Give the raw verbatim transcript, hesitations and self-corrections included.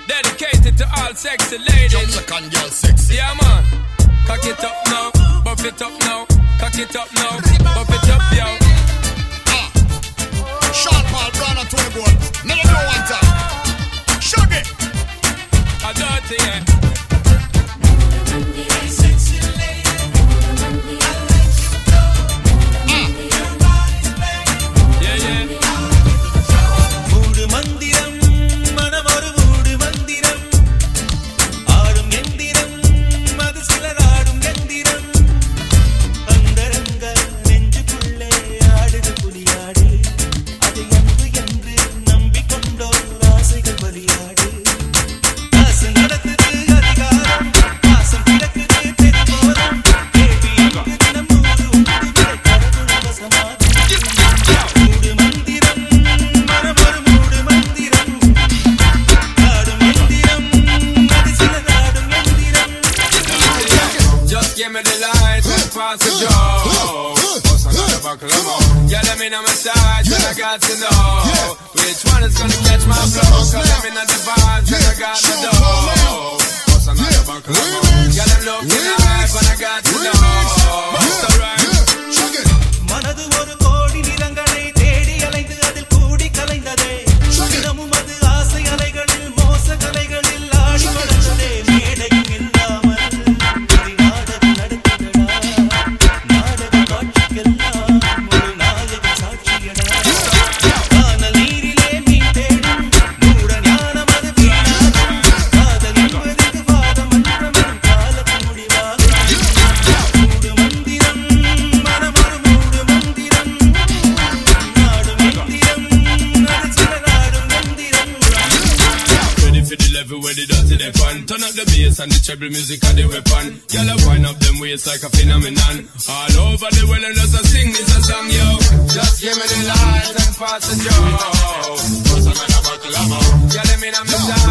Dedicated to all sexy ladies. Jamaican girl sexy. Yeah, man. Cock it up now, buff it up now. Cock it up now, buff it up, yo. Ah. Sean Paul, Brown and Tony Gold. Never know one time. Shug it. I dirty, yeah. Sexy lady. I like you. Ah. Your body's banging. Yeah, yeah. மூடு மந்திரம் மனமொரு மூடு மந்திரம் ஆடும் எந்திரம் அது சிலராடும் எந்திரம் அந்தரங்க நெஞ்சுக்குள்ளே ஆடுது புலியாடு அது என்று என்று நம்பிக்கொண்டோர் ஆசைகள் பலியாடு ஆசை நடக்குது அதிகாரம் ஆசம் கிடக்குது பெருமோரம் கேள்வி எங்கு தினம் நூறு உண்டு விலை கடவுள் வசமாகும் மூடு மந்திரம் மனமொரு மூடு மந்திரம் ஆடும் எந்திரம் அது சிலராடும் எந்திரம் Just give me the light and pass the joe. Bust another buckle of more. Yeah, let me know my size and I got to know which one is gonna catch my flow. Cause I'm in the vibes and I got to know. Bust another buckle of more. Yeah, I'm looking live and I got to know. It's alright. Shug it. மனது ஒரு கோடி நிறங்களை தேடி அலைந்து அதில் கூடி கலைந்ததே தினமும் அது ஆசை அலைகளில் மோச கலைகளில் ஆடி வளர்ந்ததே மேடையும் இல்லாமல் இதை நாடகம் நடத்துதடா நாடக காட்சிக்கெல்லாம் ஒரு நாயகன் சாட்சியடா கானல் நீரிலே மீன் தேடும் மூட ஞானம் அது வீணாகும் காதல் என்பதற்கு வாதம் மன்றமெனும் காலத்தின் முடிவாகும் மூடு மந்திரம் மனமொரு மூடு மந்திரம் நாடும் எந்திரம் அது சிலராடும் எந்திரம் Ready for the level where the dirty they fun. Turn up the bass and the treble music and the weapon. Girl, I wind up them waist like a phenomenon. All over the world and just a sing this a song, yo. Just give me the light and pass the joe. Bust another buckle of more. Girl, let me know my side.